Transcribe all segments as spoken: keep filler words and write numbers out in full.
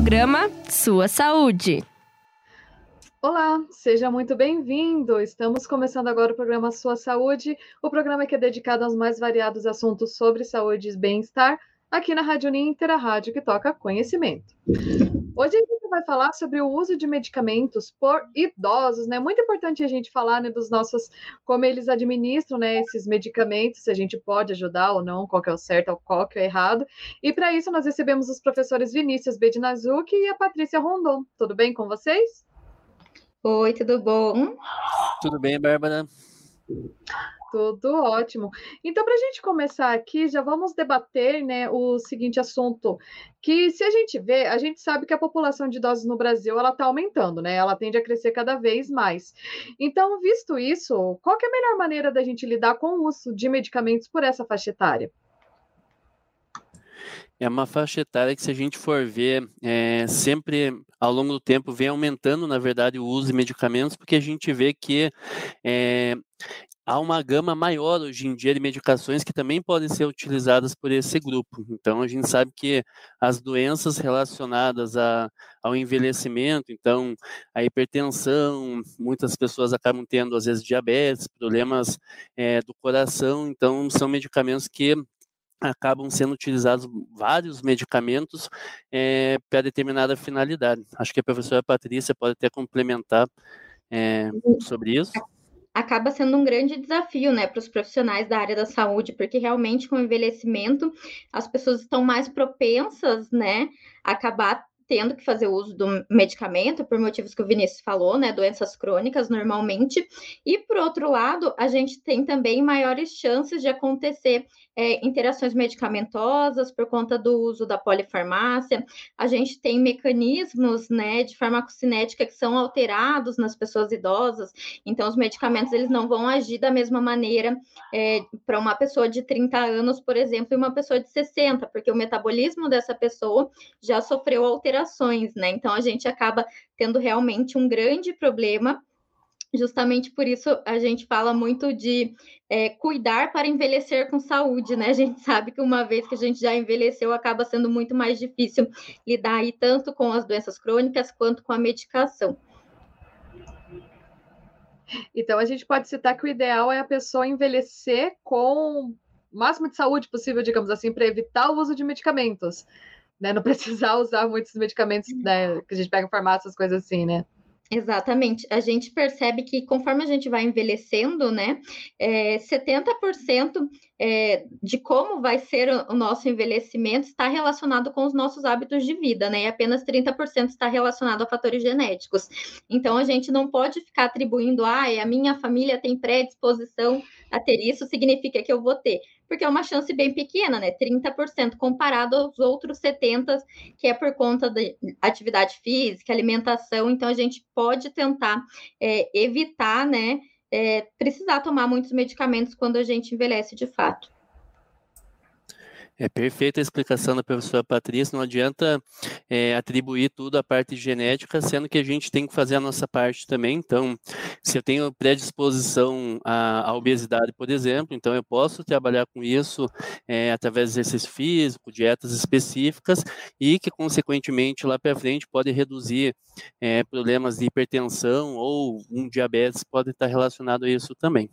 Programa Sua Saúde. Olá, seja muito bem-vindo. Estamos começando agora o programa Sua Saúde, o programa que é dedicado aos mais variados assuntos sobre saúde e bem-estar, aqui na Rádio Uninter, a rádio que toca conhecimento. Hoje a gente vai falar sobre o uso de medicamentos por idosos, né? Muito importante a gente falar, né, dos nossos, como eles administram, né, esses medicamentos, se a gente pode ajudar ou não, qual que é o certo ou qual que é o errado. E para isso nós recebemos os professores Vinícius Bedinazuc e a Patrícia Rondon. Tudo bem com vocês? Oi, tudo bom? Tudo bem, Bárbara? Tudo ótimo. Então, para a gente começar aqui, já vamos debater, né, o seguinte assunto, que se a gente vê, a gente sabe que a população de idosos no Brasil, ela está aumentando, né? Ela tende a crescer cada vez mais. Então, visto isso, qual que é a melhor maneira da gente lidar com o uso de medicamentos por essa faixa etária? É uma faixa etária que, se a gente for ver, é, sempre ao longo do tempo vem aumentando, na verdade, o uso de medicamentos, porque a gente vê que é, há uma gama maior hoje em dia de medicações que também podem ser utilizadas por esse grupo. Então, a gente sabe que as doenças relacionadas a, ao envelhecimento, então, a hipertensão, muitas pessoas acabam tendo, às vezes, diabetes, problemas é, do coração, então, são medicamentos que acabam sendo utilizados vários medicamentos é, para determinada finalidade. Acho que a professora Patrícia pode até complementar é, sobre isso. Acaba sendo um grande desafio, né, para os profissionais da área da saúde, porque realmente com o envelhecimento as pessoas estão mais propensas, né, a acabar tendo que fazer uso do medicamento, por motivos que o Vinícius falou, né, doenças crônicas normalmente, e por outro lado, a gente tem também maiores chances de acontecer é, interações medicamentosas por conta do uso da polifarmácia, a gente tem mecanismos, né, de farmacocinética que são alterados nas pessoas idosas, então os medicamentos eles não vão agir da mesma maneira é, para uma pessoa de trinta anos, por exemplo, e uma pessoa de sessenta, porque o metabolismo dessa pessoa já sofreu alterações, né? Então a gente acaba tendo realmente um grande problema. Justamente por isso a gente fala muito de é, cuidar para envelhecer com saúde, né? A gente sabe que uma vez que a gente já envelheceu, acaba sendo muito mais difícil lidar aí tanto com as doenças crônicas quanto com a medicação. Então, a gente pode citar que o ideal é a pessoa envelhecer com o máximo de saúde possível, digamos assim, para evitar o uso de medicamentos, né? Não precisar usar muitos medicamentos, né, que a gente pega em farmácia, as coisas assim, né? Exatamente. A gente percebe que conforme a gente vai envelhecendo, né, é, setenta por cento é, de como vai ser o nosso envelhecimento está relacionado com os nossos hábitos de vida, né, e apenas trinta por cento está relacionado a fatores genéticos. Então, a gente não pode ficar atribuindo, ah, a minha família tem predisposição a ter isso, significa que eu vou ter. Porque é uma chance bem pequena, né, trinta por cento comparado aos outros setenta por cento, que é por conta de atividade física, alimentação, então a gente pode tentar é, evitar, né, é, precisar tomar muitos medicamentos quando a gente envelhece de fato. É perfeita a explicação da professora Patrícia, não adianta é, atribuir tudo à parte genética, sendo que a gente tem que fazer a nossa parte também. Então, se eu tenho predisposição à, à obesidade, por exemplo, então eu posso trabalhar com isso é, através de exercício físico, dietas específicas, e que, consequentemente, lá para frente pode reduzir é, problemas de hipertensão ou um diabetes pode estar relacionado a isso também.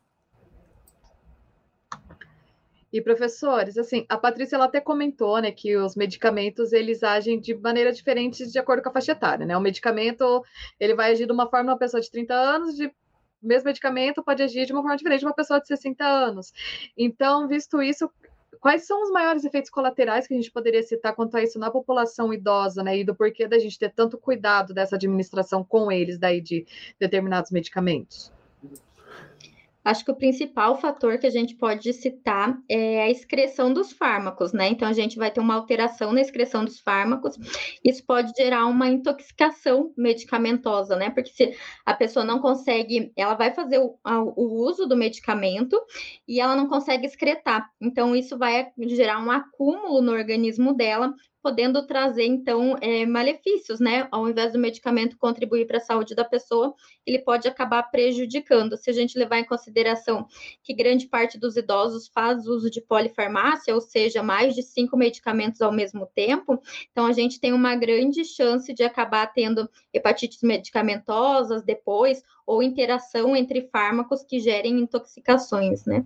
E professores, assim, a Patrícia ela até comentou, né, que os medicamentos eles agem de maneira diferente de acordo com a faixa etária, né? O medicamento ele vai agir de uma forma uma pessoa de trinta anos, de o mesmo medicamento pode agir de uma forma diferente de uma pessoa de sessenta anos. Então, visto isso, quais são os maiores efeitos colaterais que a gente poderia citar quanto a isso na população idosa, né? E do porquê da gente ter tanto cuidado dessa administração com eles daí de determinados medicamentos? Acho que o principal fator que a gente pode citar é a excreção dos fármacos, né? Então, a gente vai ter uma alteração na excreção dos fármacos, isso pode gerar uma intoxicação medicamentosa, né? Porque se a pessoa não consegue, ela vai fazer o, o uso do medicamento e ela não consegue excretar. Então, isso vai gerar um acúmulo no organismo dela, podendo trazer, então, é, malefícios, né? Ao invés do medicamento contribuir para a saúde da pessoa, ele pode acabar prejudicando. Se a gente levar em consideração que grande parte dos idosos faz uso de polifarmácia, ou seja, mais de cinco medicamentos ao mesmo tempo, então a gente tem uma grande chance de acabar tendo hepatites medicamentosas depois, ou interação entre fármacos que gerem intoxicações, né?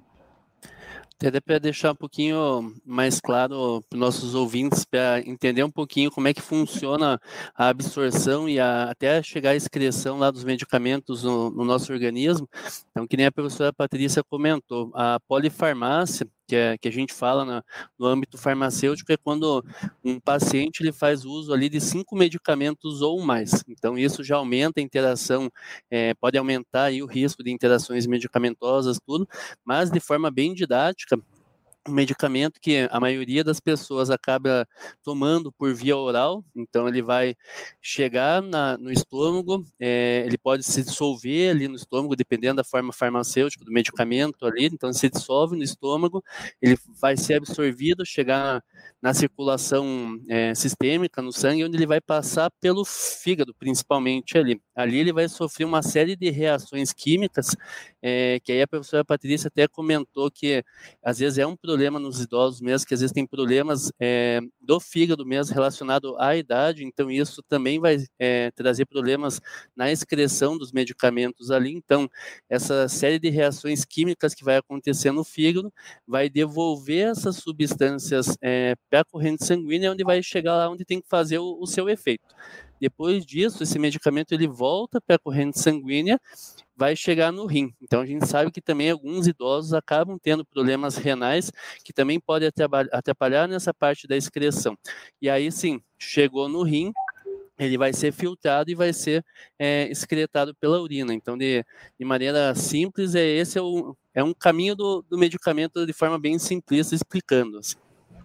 Até para deixar um pouquinho mais claro para os nossos ouvintes, para entender um pouquinho como é que funciona a absorção e a, até chegar à excreção lá dos medicamentos no, no nosso organismo. Então, que nem a professora Patrícia comentou, a polifarmácia, que, é, que a gente fala na, no âmbito farmacêutico, é quando um paciente ele faz uso ali de cinco medicamentos ou mais. Então, isso já aumenta a interação, é, pode aumentar aí o risco de interações medicamentosas, tudo, mas de forma bem didática, um medicamento que a maioria das pessoas acaba tomando por via oral, então ele vai chegar na, no estômago, é, ele pode se dissolver ali no estômago, dependendo da forma farmacêutica do medicamento ali, então ele se dissolve no estômago, ele vai ser absorvido, chegar na, na circulação é, sistêmica, no sangue, onde ele vai passar pelo fígado, principalmente ali. Ali ele vai sofrer uma série de reações químicas, é, que aí a professora Patrícia até comentou que às vezes é um problema nos idosos mesmo, que às vezes tem problemas é, do fígado mesmo relacionado à idade, então isso também vai é, trazer problemas na excreção dos medicamentos ali, então essa série de reações químicas que vai acontecer no fígado vai devolver essas substâncias é, para a corrente sanguínea, onde vai chegar lá onde tem que fazer o, o seu efeito. Depois disso, esse medicamento ele volta para a corrente sanguínea, vai chegar no rim. Então, a gente sabe que também alguns idosos acabam tendo problemas renais, que também podem atrapalhar nessa parte da excreção. E aí, sim, chegou no rim, ele vai ser filtrado e vai ser é, excretado pela urina. Então, de, de maneira simples, é, esse é, o, é um caminho do, do medicamento de forma bem simplista, explicando assim.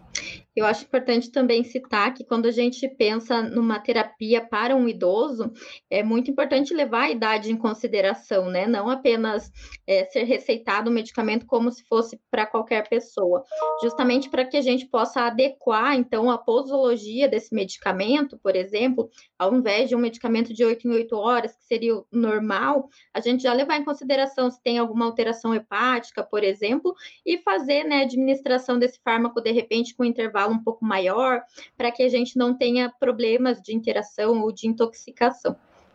Eu acho importante também citar que quando a gente pensa numa terapia para um idoso, é muito importante levar a idade em consideração, né? Não apenas é, ser receitado o medicamento como se fosse para qualquer pessoa, justamente para que a gente possa adequar, então, a posologia desse medicamento, por exemplo, ao invés de um medicamento de oito em oito horas, que seria o normal, a gente já levar em consideração se tem alguma alteração hepática, por exemplo, e fazer, né, a administração desse fármaco, de repente, com intervalo um pouco maior, para que a gente não tenha problemas de interação ou de intoxicação.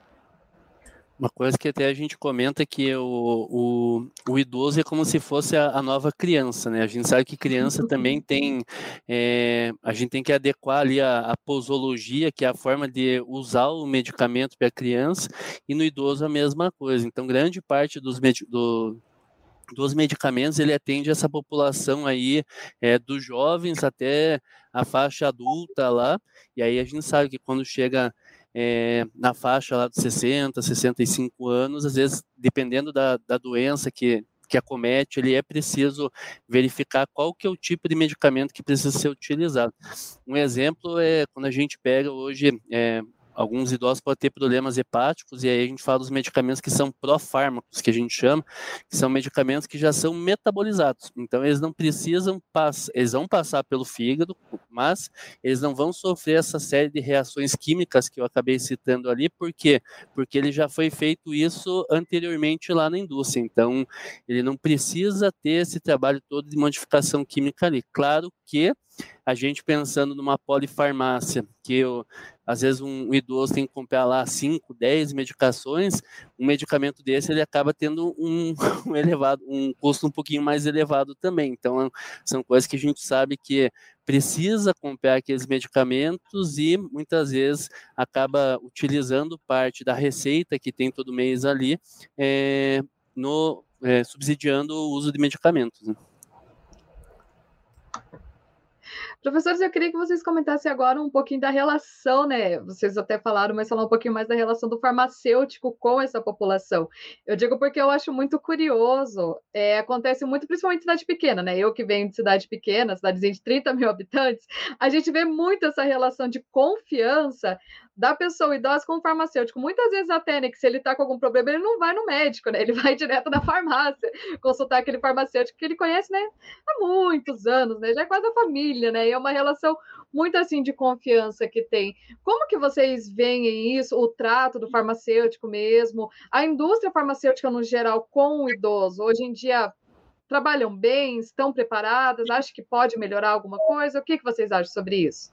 Uma coisa que até a gente comenta é que o, o, o idoso é como se fosse a, a nova criança, né? A gente sabe que criança também tem, é, a gente tem que adequar ali a, a posologia, que é a forma de usar o medicamento para a criança, e no idoso a mesma coisa. Então, grande parte dos med, do, dos medicamentos, ele atende essa população aí, é, dos jovens até a faixa adulta lá, e aí a gente sabe que quando chega é, na faixa lá dos sessenta, sessenta e cinco anos, às vezes, dependendo da, da doença que, que acomete, ele é preciso verificar qual que é o tipo de medicamento que precisa ser utilizado. Um exemplo é quando a gente pega hoje... É, alguns idosos podem ter problemas hepáticos, e aí a gente fala dos medicamentos que são pró-fármacos, que a gente chama, que são medicamentos que já são metabolizados. Então, eles não precisam passar, eles vão passar pelo fígado, mas eles não vão sofrer essa série de reações químicas que eu acabei citando ali. Por quê? Porque ele já foi feito isso anteriormente lá na indústria. Então, ele não precisa ter esse trabalho todo de modificação química ali. Claro que a gente pensando numa polifarmácia, que eu, às vezes um, um idoso tem que comprar lá cinco, dez medicações, um medicamento desse ele acaba tendo um, um, elevado, um custo um pouquinho mais elevado também. Então, são coisas que a gente sabe que precisa comprar aqueles medicamentos e muitas vezes acaba utilizando parte da receita que tem todo mês ali, é, no, é, subsidiando o uso de medicamentos, né? Professores, eu queria que vocês comentassem agora um pouquinho da relação, né? Vocês até falaram, mas falar um pouquinho mais da relação do farmacêutico com essa população. Eu digo porque eu acho muito curioso. É, acontece muito, principalmente em cidade pequena, né? Eu que venho de cidade pequena, cidadezinha de trinta mil habitantes, a gente vê muito essa relação de confiança da pessoa idosa com o farmacêutico. Muitas vezes até, né, que se ele está com algum problema, ele não vai no médico, né? Ele vai direto na farmácia, consultar aquele farmacêutico que ele conhece, né, há muitos anos, né? Já é quase a família, né? E é uma relação muito assim de confiança que tem. Como que vocês veem isso, o trato do farmacêutico mesmo, a indústria farmacêutica no geral com o idoso? Hoje em dia trabalham bem, estão preparadas? Acho que pode melhorar alguma coisa? O que, que vocês acham sobre isso?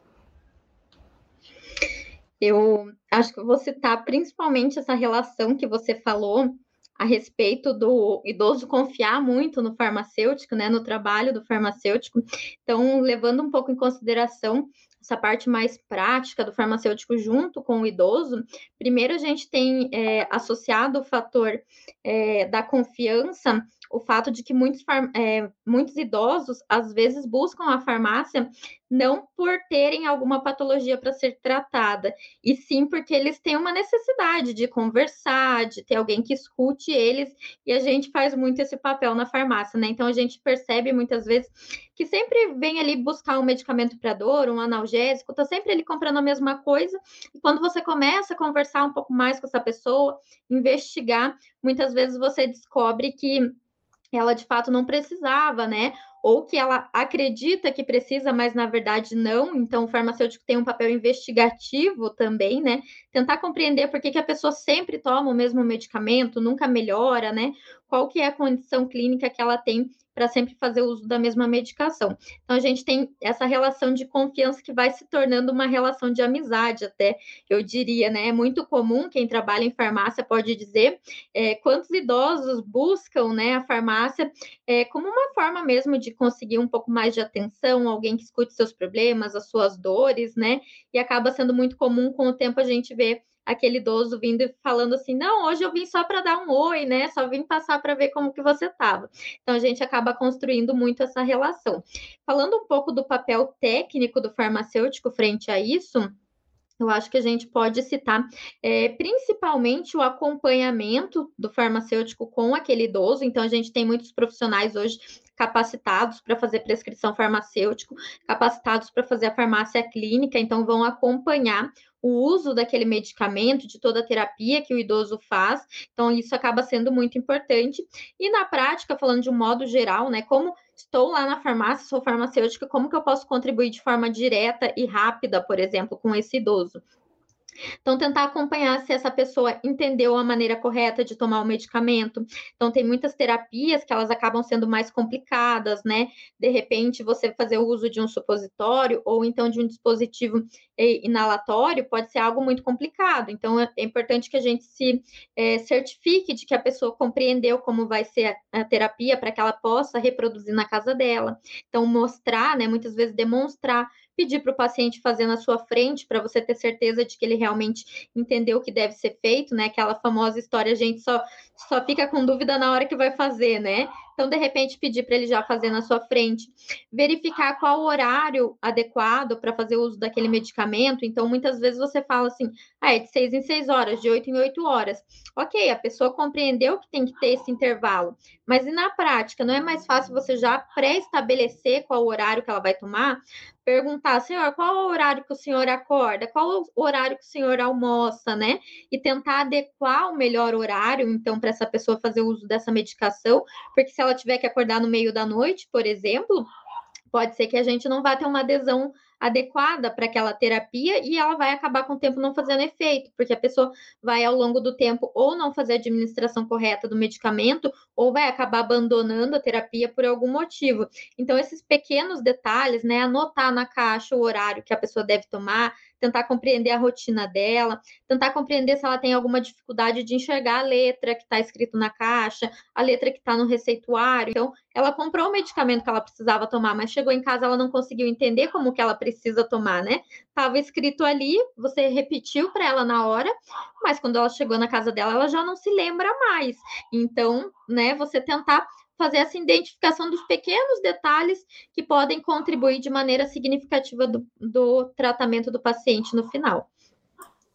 Eu acho que eu vou citar principalmente essa relação que você falou a respeito do idoso confiar muito no farmacêutico, né, no trabalho do farmacêutico. Então, levando um pouco em consideração essa parte mais prática do farmacêutico junto com o idoso, primeiro a gente tem é, associado o fator é, da confiança, o fato de que muitos, é, muitos idosos, às vezes, buscam a farmácia não por terem alguma patologia para ser tratada, e sim porque eles têm uma necessidade de conversar, de ter alguém que escute eles, e a gente faz muito esse papel na farmácia, né? Então, a gente percebe muitas vezes que sempre vem ali buscar um medicamento para dor, um analgésico, tá sempre ali comprando a mesma coisa, e quando você começa a conversar um pouco mais com essa pessoa, investigar, muitas vezes você descobre que ela de fato não precisava, né? Ou que ela acredita que precisa, mas na verdade não. Então, o farmacêutico tem um papel investigativo também, né? Tentar compreender por que, que a pessoa sempre toma o mesmo medicamento, nunca melhora, né? Qual que é a condição clínica que ela tem para sempre fazer uso da mesma medicação. Então, a gente tem essa relação de confiança que vai se tornando uma relação de amizade, até, eu diria, né? É muito comum, quem trabalha em farmácia pode dizer, é, quantos idosos buscam, né, a farmácia é, como uma forma mesmo de conseguir um pouco mais de atenção, alguém que escute seus problemas, as suas dores, né? E acaba sendo muito comum, com o tempo, a gente ver aquele idoso vindo e falando assim, não, hoje eu vim só para dar um oi, né? Só vim passar para ver como que você estava. Então, a gente acaba construindo muito essa relação. Falando um pouco do papel técnico do farmacêutico frente a isso, eu acho que a gente pode citar é, principalmente o acompanhamento do farmacêutico com aquele idoso. Então, a gente tem muitos profissionais hoje capacitados para fazer prescrição farmacêutico, capacitados para fazer a farmácia clínica, então vão acompanhar o uso daquele medicamento, de toda a terapia que o idoso faz. Então, isso acaba sendo muito importante. E na prática, falando de um modo geral, né, como estou lá na farmácia, sou farmacêutica, como que eu posso contribuir de forma direta e rápida, por exemplo, com esse idoso? Então, tentar acompanhar se essa pessoa entendeu a maneira correta de tomar o medicamento. Então, tem muitas terapias que elas acabam sendo mais complicadas, né? De repente, você fazer o uso de um supositório ou então de um dispositivo inalatório pode ser algo muito complicado. Então, é importante que a gente se é, certifique de que a pessoa compreendeu como vai ser a, a terapia para que ela possa reproduzir na casa dela. Então, mostrar, né? Muitas vezes demonstrar, pedir para o paciente fazer na sua frente para você ter certeza de que ele realmente entendeu o que deve ser feito, né? Aquela famosa história, a gente só, só fica com dúvida na hora que vai fazer, né? Então, de repente, pedir para ele já fazer na sua frente. Verificar qual o horário adequado para fazer uso daquele medicamento. Então, muitas vezes você fala assim, ah, é de seis em seis horas, de oito em oito horas. Ok, a pessoa compreendeu que tem que ter esse intervalo. Mas e na prática, não é mais fácil você já pré-estabelecer qual o horário que ela vai tomar? Perguntar, senhor, qual é o horário que o senhor acorda? Qual é o horário que o senhor almoça, né? E tentar adequar o melhor horário, então, para essa pessoa fazer uso dessa medicação, porque se ela tiver que acordar no meio da noite, por exemplo, pode ser que a gente não vá ter uma adesão adequada para aquela terapia e ela vai acabar com o tempo não fazendo efeito, porque a pessoa vai ao longo do tempo ou não fazer a administração correta do medicamento ou vai acabar abandonando a terapia por algum motivo. Então, esses pequenos detalhes, né, anotar na caixa o horário que a pessoa deve tomar, tentar compreender a rotina dela, tentar compreender se ela tem alguma dificuldade de enxergar a letra que está escrito na caixa, a letra que está no receituário. Então, ela comprou o medicamento que ela precisava tomar, mas chegou em casa, ela não conseguiu entender como que ela precisa tomar, né? Estava escrito ali, você repetiu para ela na hora, mas quando ela chegou na casa dela, ela já não se lembra mais. Então, né, você tentar fazer essa identificação dos pequenos detalhes que podem contribuir de maneira significativa do, do tratamento do paciente no final.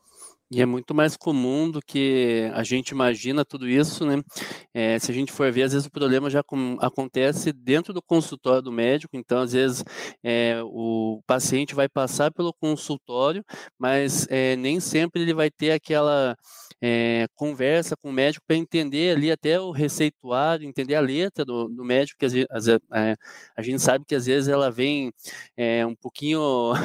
E é muito mais comum do que a gente imagina tudo isso, né? É, se a gente for ver, às vezes o problema já com, acontece dentro do consultório do médico, então às vezes é, o paciente vai passar pelo consultório, mas é, nem sempre ele vai ter aquela é, conversa com o médico para entender ali até o receituário, entender a letra do, do médico, que às vezes, às, é, a gente sabe que às vezes ela vem é, um pouquinho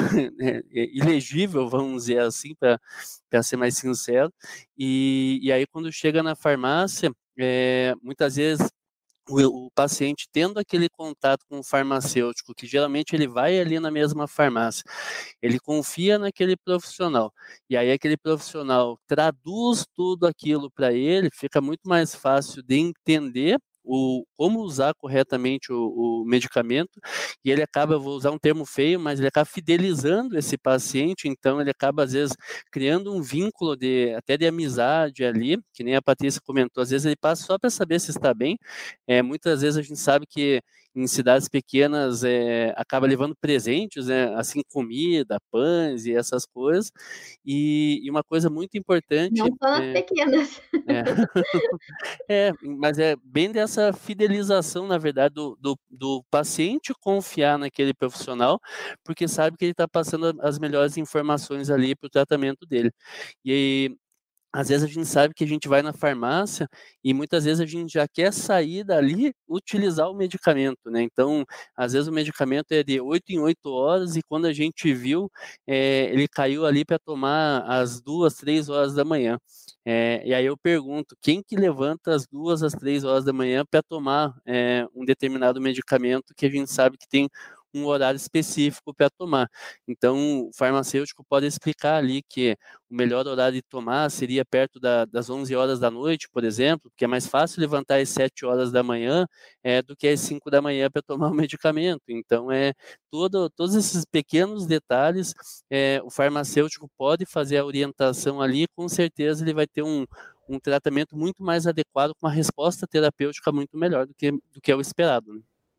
ilegível, vamos dizer assim, para para ser mais sincero, e, e aí quando chega na farmácia, é, muitas vezes o, o paciente tendo aquele contato com o farmacêutico, que geralmente ele vai ali na mesma farmácia, ele confia naquele profissional, e aí aquele profissional traduz tudo aquilo para ele, fica muito mais fácil de entender o, como usar corretamente o, o medicamento, e ele acaba, vou usar um termo feio, mas ele acaba fidelizando esse paciente, então ele acaba às vezes criando um vínculo de, até de amizade ali, que nem a Patrícia comentou, às vezes ele passa só para saber se está bem, é, muitas vezes a gente sabe que em cidades pequenas é, acaba levando presentes, né, assim, comida, pães e essas coisas, e, e uma coisa muito importante... Não só nas é, pequenas. é. É, mas é bem dessa fidelização, na verdade, do, do, do paciente confiar naquele profissional, porque sabe que ele está passando as melhores informações ali para o tratamento dele. E às vezes a gente sabe que a gente vai na farmácia e muitas vezes a gente já quer sair dali, utilizar o medicamento, né? Então, às vezes o medicamento é de oito em oito horas e quando a gente viu, é, ele caiu ali para tomar às duas, três horas da manhã. É, e aí eu pergunto, quem que levanta às duas, às três horas da manhã para tomar é, um determinado medicamento que a gente sabe que tem um horário específico para tomar? Então, o farmacêutico pode explicar ali que o melhor horário de tomar seria perto da, das onze horas da noite, por exemplo, porque é mais fácil levantar às sete horas da manhã é, do que às cinco da manhã para tomar o medicamento. Então, é todo, todos esses pequenos detalhes, é, o farmacêutico pode fazer a orientação ali, com certeza ele vai ter um, um tratamento muito mais adequado, com uma resposta terapêutica muito melhor do que, do que é o esperado, né?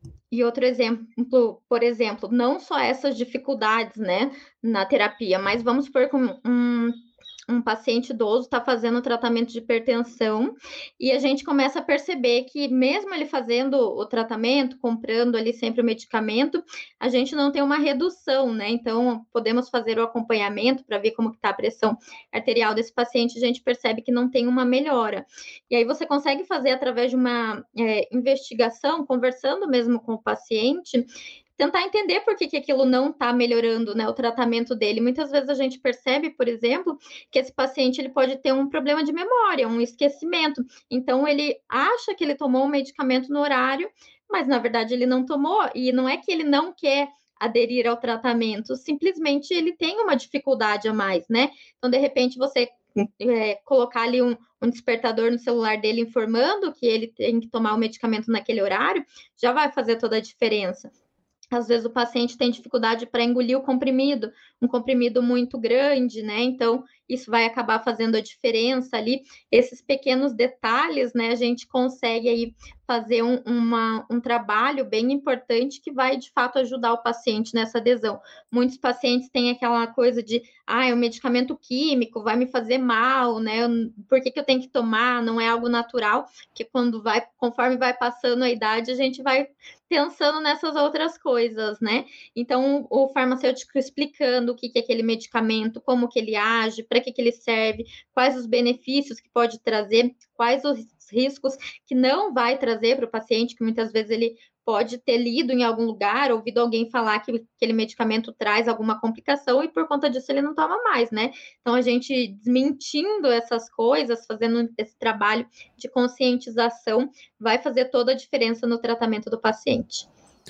E outro exemplo, por exemplo, não só essas dificuldades, né, na terapia, mas vamos supor que um, um, um paciente idoso está fazendo tratamento de hipertensão e a gente começa a perceber que mesmo ele fazendo o tratamento, comprando ali sempre o medicamento, a gente não tem uma redução, né? Então, podemos fazer o acompanhamento para ver como está a pressão arterial desse paciente, a gente percebe que não tem uma melhora. E aí você consegue fazer através de uma é, investigação, conversando mesmo com o paciente, tentar entender por que, que aquilo não está melhorando, né, o tratamento dele. Muitas vezes a gente percebe, por exemplo, que esse paciente ele pode ter um problema de memória, um esquecimento. Então, ele acha que ele tomou um medicamento no horário, mas, na verdade, ele não tomou. E não é que ele não quer aderir ao tratamento, simplesmente ele tem uma dificuldade a mais, né? Então, de repente, você é, colocar ali um, um despertador no celular dele informando que ele tem que tomar o medicamento naquele horário, já vai fazer toda a diferença. Às vezes o paciente tem dificuldade para engolir o comprimido, um comprimido muito grande, né? Então, isso vai acabar fazendo a diferença ali. Esses pequenos detalhes, né? A gente consegue aí fazer um, uma, um trabalho bem importante que vai, de fato, ajudar o paciente nessa adesão. Muitos pacientes têm aquela coisa de, ah, é um medicamento químico, vai me fazer mal, né? Por que, que eu tenho que tomar? Não é algo natural, que quando vai, conforme vai passando a idade, a gente vai pensando nessas outras coisas, né? Então, o farmacêutico explicando o que é aquele medicamento, como que ele age, para que, que ele serve, quais os benefícios que pode trazer, quais os riscos que não vai trazer para o paciente, que muitas vezes ele pode ter lido em algum lugar, ouvido alguém falar que aquele medicamento traz alguma complicação e por conta disso ele não toma mais, né? Então, a gente desmentindo essas coisas, fazendo esse trabalho de conscientização, vai fazer toda a diferença no tratamento do paciente.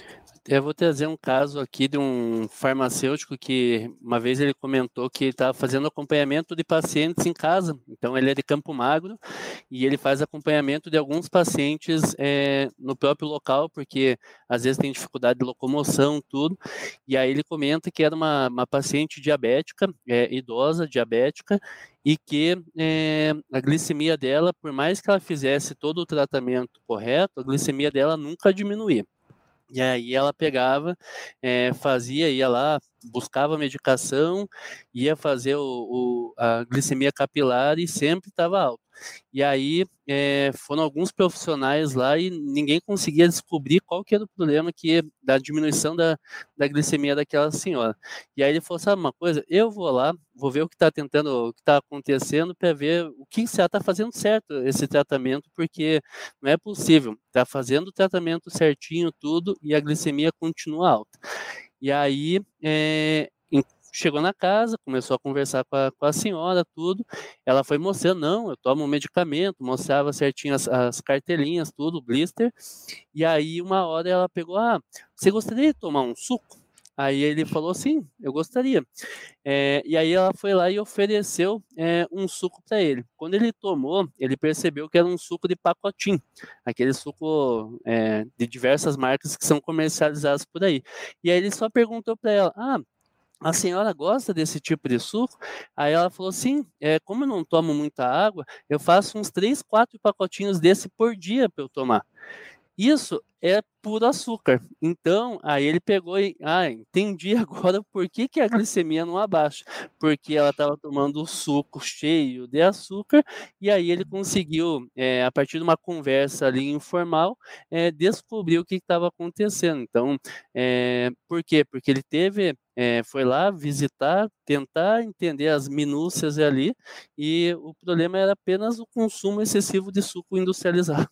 Eu vou trazer um caso aqui de um farmacêutico que uma vez ele comentou que estava fazendo acompanhamento de pacientes em casa. Então ele é de Campo Magro e ele faz acompanhamento de alguns pacientes é, no próprio local, porque às vezes tem dificuldade de locomoção, tudo. E aí ele comenta que era uma, uma paciente diabética, é, idosa, diabética, e que é, a glicemia dela, por mais que ela fizesse todo o tratamento correto, a glicemia dela nunca diminuía. E aí ela pegava, é, fazia, ia lá, buscava a medicação, ia fazer o, o, a glicemia capilar e sempre estava alto. E aí é, foram alguns profissionais lá e ninguém conseguia descobrir qual que era o problema que, da diminuição da, da glicemia daquela senhora. E aí ele falou, sabe uma coisa, eu vou lá, vou ver o que está tentando, o que está acontecendo para ver o que você está fazendo certo esse tratamento, porque não é possível, está fazendo o tratamento certinho, tudo, e a glicemia continua alta. E aí, é, chegou na casa, começou a conversar com a, com a senhora, tudo, ela foi mostrando, não, eu tomo um medicamento, mostrava certinho as, as cartelinhas, tudo, blister, e aí uma hora ela pegou, ah, você gostaria de tomar um suco? Aí ele falou, sim, eu gostaria. É, e aí ela foi lá e ofereceu é, um suco para ele. Quando ele tomou, ele percebeu que era um suco de pacotinho, aquele suco é, de diversas marcas que são comercializados por aí. E aí ele só perguntou para ela, ah, a senhora gosta desse tipo de suco? Aí ela falou, sim, é, como eu não tomo muita água, eu faço uns três, quatro pacotinhos desse por dia para eu tomar. Isso é puro açúcar. Então, aí ele pegou e, ah, entendi agora por que, que a glicemia não abaixa. Porque ela estava tomando o suco cheio de açúcar, e aí ele conseguiu, é, a partir de uma conversa ali informal, é, descobrir o que estava acontecendo. Então, é, por quê? Porque ele teve, é, foi lá visitar, tentar entender as minúcias ali, e o problema era apenas o consumo excessivo de suco industrializado.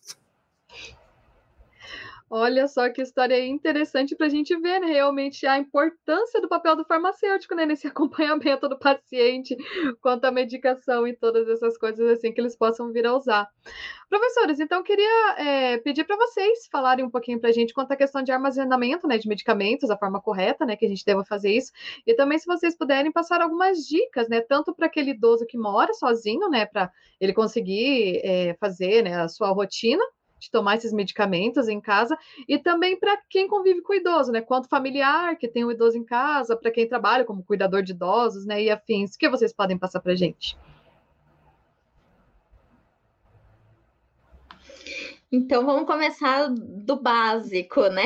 Olha só que história interessante para a gente ver, né, realmente a importância do papel do farmacêutico, né, nesse acompanhamento do paciente quanto à medicação e todas essas coisas assim que eles possam vir a usar. Professores, então eu queria é, pedir para vocês falarem um pouquinho para a gente quanto à questão de armazenamento, né, de medicamentos, a forma correta, né, que a gente deva fazer isso, e também se vocês puderem passar algumas dicas, né, tanto para aquele idoso que mora sozinho, né, para ele conseguir é, fazer, né, a sua rotina de tomar esses medicamentos em casa, e também para quem convive com o idoso, né? Quanto familiar que tem o idoso em casa, para quem trabalha como cuidador de idosos, né? E afins. O que vocês podem passar para a gente? Então, vamos começar do básico, né?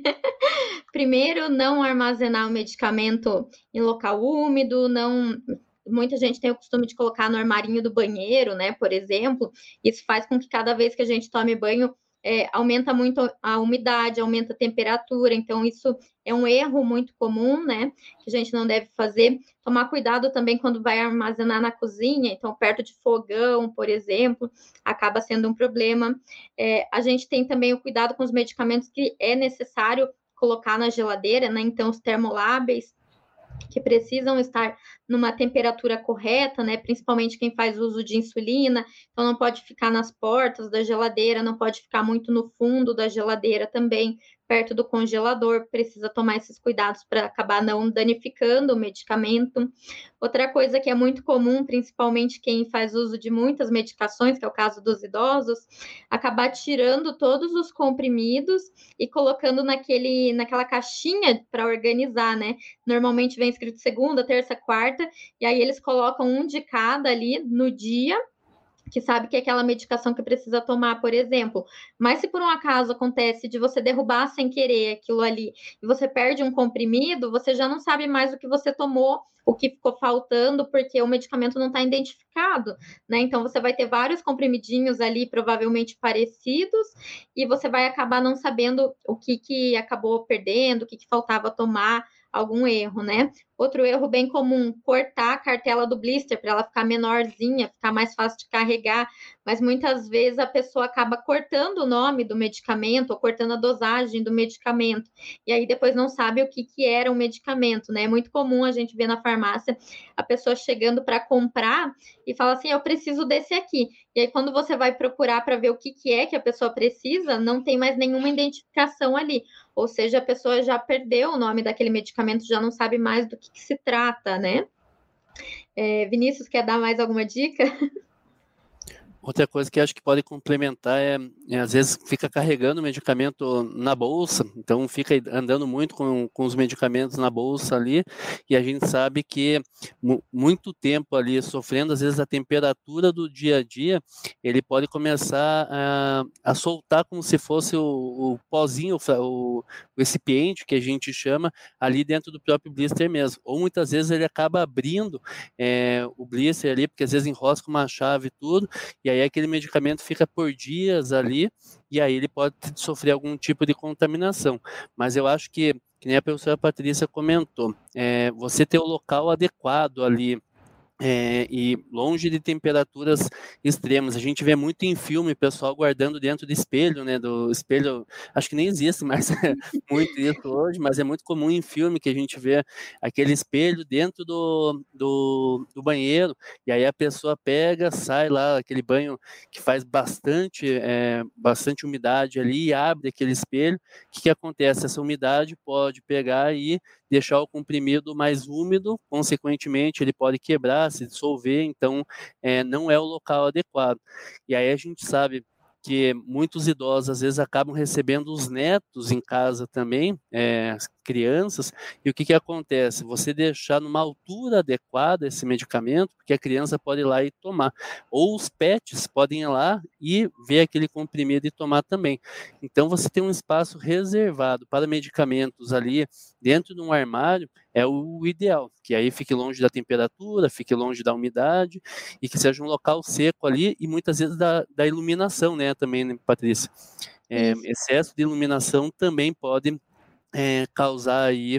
Primeiro, não armazenar o medicamento em local úmido, não... Muita gente tem o costume de colocar no armarinho do banheiro, né, por exemplo. Isso faz com que cada vez que a gente tome banho, é, aumenta muito a umidade, aumenta a temperatura. Então, isso é um erro muito comum, né, que a gente não deve fazer. Tomar cuidado também quando vai armazenar na cozinha, então, perto de fogão, por exemplo, acaba sendo um problema. É, a gente tem também o cuidado com os medicamentos que é necessário colocar na geladeira, né, então, os termoláveis, que precisam estar numa temperatura correta, né? Principalmente quem faz uso de insulina, então não pode ficar nas portas da geladeira, não pode ficar muito no fundo da geladeira também, perto do congelador, precisa tomar esses cuidados para acabar não danificando o medicamento. Outra coisa que é muito comum, principalmente quem faz uso de muitas medicações, que é o caso dos idosos, acabar tirando todos os comprimidos e colocando naquele, naquela caixinha para organizar, né? Normalmente vem escrito segunda, terça, quarta, e aí eles colocam um de cada ali no dia, que sabe que é aquela medicação que precisa tomar, por exemplo. Mas se por um acaso acontece de você derrubar sem querer aquilo ali e você perde um comprimido, você já não sabe mais o que você tomou, o que ficou faltando, porque o medicamento não está identificado, né? Então você vai ter vários comprimidinhos ali, provavelmente parecidos, e você vai acabar não sabendo o que, que acabou perdendo, o que, que faltava tomar, algum erro, né? Outro erro bem comum, cortar a cartela do blister para ela ficar menorzinha, ficar mais fácil de carregar, mas muitas vezes a pessoa acaba cortando o nome do medicamento ou cortando a dosagem do medicamento, e aí depois não sabe o que, que era o medicamento, né? É muito comum a gente ver na farmácia a pessoa chegando para comprar e fala assim, eu preciso desse aqui, e aí quando você vai procurar para ver o que, que é que a pessoa precisa, não tem mais nenhuma identificação ali, ou seja, a pessoa já perdeu o nome daquele medicamento, já não sabe mais do que, que se trata, né? É, Vinícius, quer dar mais alguma dica? Outra coisa que acho que pode complementar é, é, às vezes, fica carregando o medicamento na bolsa, então fica andando muito com, com os medicamentos na bolsa ali, e a gente sabe que mu- muito tempo ali sofrendo, às vezes, a temperatura do dia a dia, ele pode começar a, a soltar como se fosse o, o pozinho, o, o recipiente que a gente chama, ali dentro do próprio blister mesmo. Ou muitas vezes ele acaba abrindo é, o blister ali, porque às vezes enrosca uma chave e tudo, e aí aquele medicamento fica por dias ali, e aí ele pode sofrer algum tipo de contaminação. Mas eu acho que, que nem a professora Patrícia comentou, é, você ter o local adequado ali, é, e longe de temperaturas extremas. A gente vê muito em filme, pessoal guardando dentro do espelho, né, do espelho, acho que nem existe mais muito isso hoje, mas é muito comum em filme que a gente vê aquele espelho dentro do, do, do banheiro, e aí a pessoa pega, sai lá, aquele banho que faz bastante, é, bastante umidade ali, e abre aquele espelho. O que, que acontece? Essa umidade pode pegar e deixar o comprimido mais úmido, consequentemente ele pode quebrar, se dissolver, então é, não é o local adequado. E aí a gente sabe que muitos idosos às vezes acabam recebendo os netos em casa também, é, as crianças, e o que, que acontece? Você deixar numa altura adequada esse medicamento, porque a criança pode ir lá e tomar, ou os pets podem ir lá e ver aquele comprimido e tomar também. Então você tem um espaço reservado para medicamentos ali dentro de um armário, é o ideal, que aí fique longe da temperatura, fique longe da umidade, e que seja um local seco ali, e muitas vezes da, da iluminação, né, também, né, Patrícia? É, excesso de iluminação também pode é, causar aí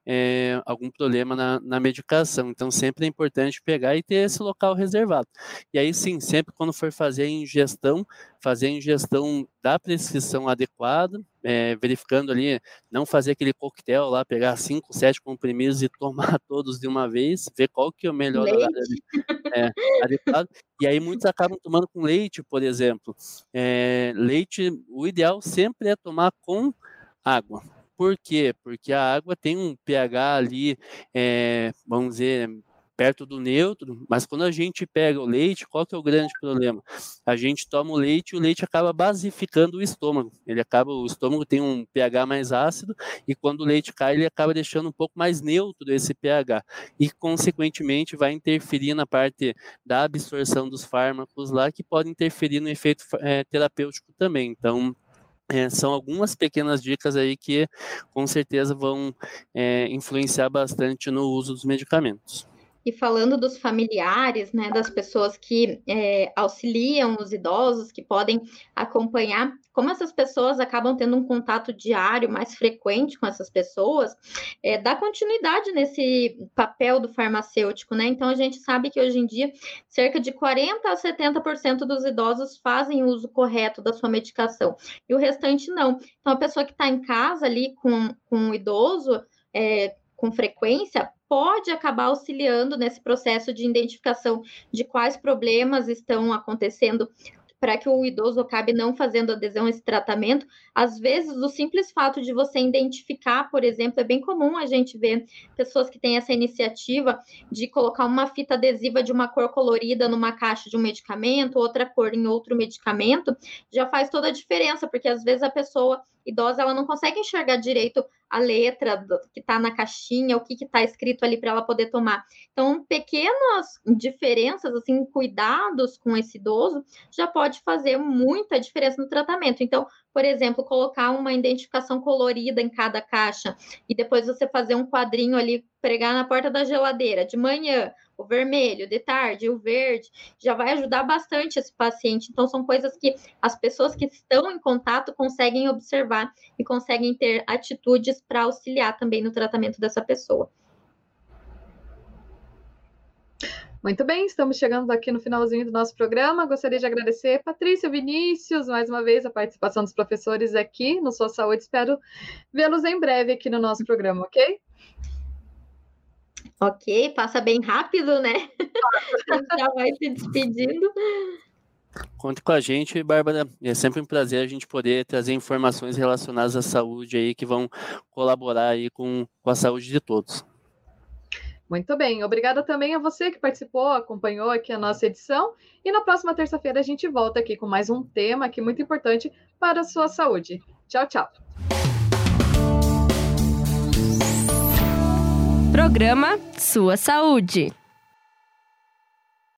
é, algum problema na, na medicação, então sempre é importante pegar e ter esse local reservado. E aí sim, sempre quando for fazer a ingestão, fazer a ingestão da prescrição adequada, é, verificando ali, não fazer aquele coquetel lá, pegar cinco, sete comprimidos e tomar todos de uma vez, ver qual que é o melhor horário é, adequado. E aí muitos acabam tomando com leite, por exemplo. É, leite, o ideal sempre é tomar com água. Por quê? Porque a água tem um pH ali, é, vamos dizer, perto do neutro, mas quando a gente pega o leite, qual que é o grande problema? A gente toma o leite e o leite acaba basificando o estômago. Ele acaba, o estômago tem um pH mais ácido, e quando o leite cai, ele acaba deixando um pouco mais neutro esse pH. E, consequentemente, vai interferir na parte da absorção dos fármacos lá, que pode interferir no efeito é, terapêutico também. Então, É, são algumas pequenas dicas aí que com certeza vão é, influenciar bastante no uso dos medicamentos. E falando dos familiares, né, das pessoas que é, auxiliam os idosos, que podem acompanhar, como essas pessoas acabam tendo um contato diário mais frequente com essas pessoas, é, dá continuidade nesse papel do farmacêutico, né? Então a gente sabe que hoje em dia cerca de quarenta a setenta por cento dos idosos fazem o uso correto da sua medicação, e o restante não. Então a pessoa que está em casa ali com, com o idoso, é, com frequência, pode acabar auxiliando nesse processo de identificação de quais problemas estão acontecendo para que o idoso acabe não fazendo adesão a esse tratamento. Às vezes, o simples fato de você identificar, por exemplo, é bem comum a gente ver pessoas que têm essa iniciativa de colocar uma fita adesiva de uma cor colorida numa caixa de um medicamento, outra cor em outro medicamento, já faz toda a diferença, porque às vezes a pessoa idosa ela não consegue enxergar direito a letra do, que está na caixinha, o que está escrito ali para ela poder tomar. Então, pequenas diferenças, assim, cuidados com esse idoso, já pode fazer muita diferença no tratamento. Então, por exemplo, colocar uma identificação colorida em cada caixa e depois você fazer um quadrinho ali, pregar na porta da geladeira, de manhã, o vermelho, de tarde, o verde, já vai ajudar bastante esse paciente. Então, são coisas que as pessoas que estão em contato conseguem observar e conseguem ter atitudes para auxiliar também no tratamento dessa pessoa. Muito bem, estamos chegando aqui no finalzinho do nosso programa. Gostaria de agradecer, Patrícia, Vinícius, mais uma vez a participação dos professores aqui no Sua Saúde. Espero vê-los em breve aqui no nosso programa, ok? Ok, passa bem rápido, né? A gente já vai se despedindo. Conte com a gente, Bárbara. É sempre um prazer a gente poder trazer informações relacionadas à saúde aí que vão colaborar aí com, com a saúde de todos. Muito bem, obrigada também a você que participou, acompanhou aqui a nossa edição. E na próxima terça-feira a gente volta aqui com mais um tema aqui muito importante para a sua saúde. Tchau, tchau. Programa Sua Saúde.